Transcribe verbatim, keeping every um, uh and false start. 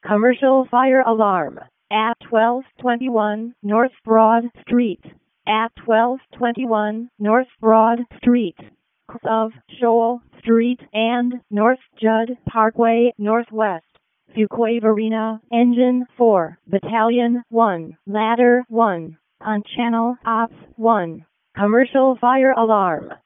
Commercial fire alarm at twelve twenty-one North Broad Street. At twelve twenty-one North Broad Street of Shoal Street and North Judd Parkway Northwest. Fuquay-Varina, Engine four, Battalion one, Ladder one, on Channel Ops one. Commercial fire alarm.